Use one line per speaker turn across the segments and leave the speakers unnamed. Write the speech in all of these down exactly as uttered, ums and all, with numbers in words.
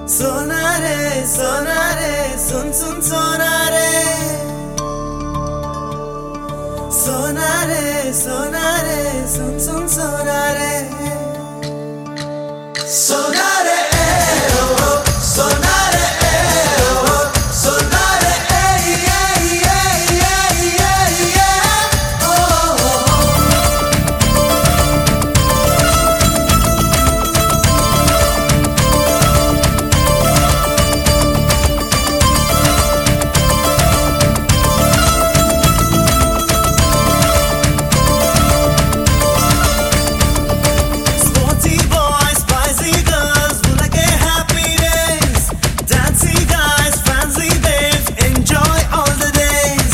Sonare, sonare, sun sun sonare. Sonare, sonare, sun sun sonare. Sonare, eh, oh, oh, sonare, eh, oh, oh, sonare, eh, yeah, yeah, yeah, yeah, yeah, oh, oh, oh. Sporty boys, spicy girls, like a happy days. Dancy guys, fancy babes, enjoy all the days.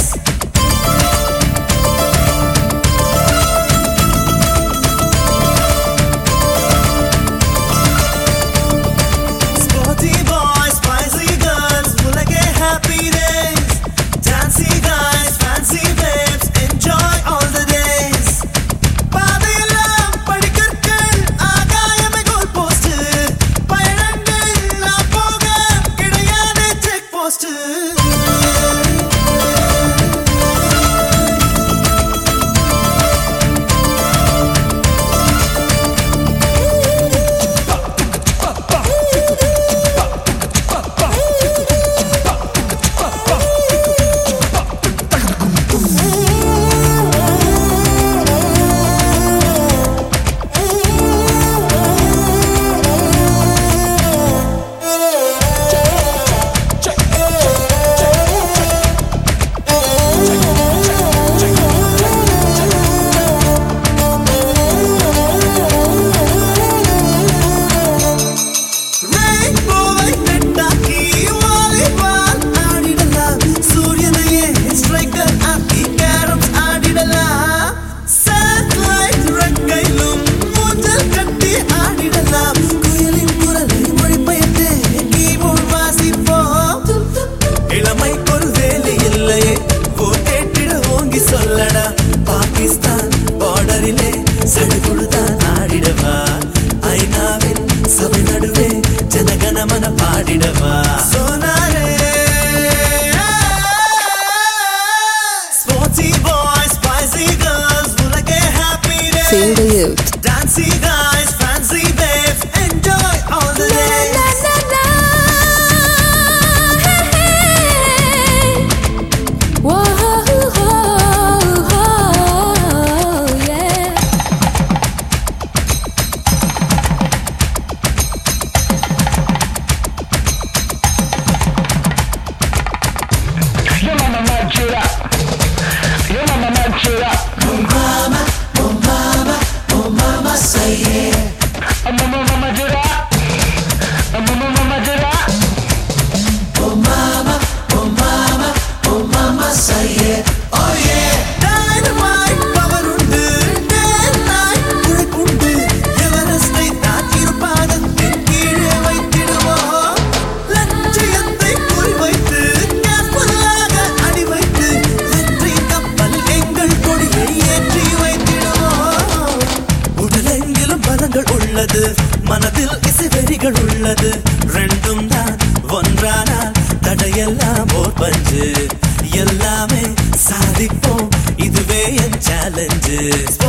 Sporty boys, spicy girls, like a happy days. Dancy guys, fancy babes, enjoy all the days. பாதையெல்லாம் படிக்கற்கள், ஆகாயமே goal post. பயணங்கள் நான் போக கிடையாது check post. Rainbow-ஐ நெட்டாக்கி volleyball ஆடிடலாம். சூரியனையே striker ஆக்கி caroms ஆடிடலாம். Satellite ரெக்கையிலும் ஊஞ்சல் கட்டி ஆடிடலாம். குயிலின் குரலை மொழிபெயர்த்து keyboard வாசிப்போம். இளமைக்கொரு வேலை இல்லையே, ஓர் கேட்டிட ஓங்கி சொல்லடா. பாகிஸ்தான் பார்டரிலே சடுகுடுதான் ஆடிடவா. ஐநாவின் சபை நடுவே Jana Gana Mana பாடிடவா. Sonare, sporty boys, spicy girls, like a happy day.
Feel the youth.
Dancy guys, fancy babes, enjoy all the days.
Your mama might cheer up. Your mama might cheer up.
Oh mama, oh mama, oh mama, say yeah.
Oh mama, mama cheer up. Oh mama, mama cheer up.
Oh mama, oh mama, oh mama, say yeah. Oh yeah. Dynamite power உண்டு, day night உழைப்புண்டு. எவரெஸ்டை தான் இருபாதத்தின் கீழே வைத்திடுவோம். லட்சியத்தை குறிவைத்து, careful-ஆக அடி வைத்து, வெற்றி கப்பல் எங்கள் கொடியை ஏற்றி வைத்திடுவோம். உடலெங்கிலும் பலங்கள் உள்ளது, மனதில் இசைவெறிகள் உள்ளது. ரெண்டும் தான் ஒன்றானால் தடையெல்லாம் ஓர் பஞ்சு. எல்லாமே சாதிப்போம், இதுவே என் சேலஞ்சு.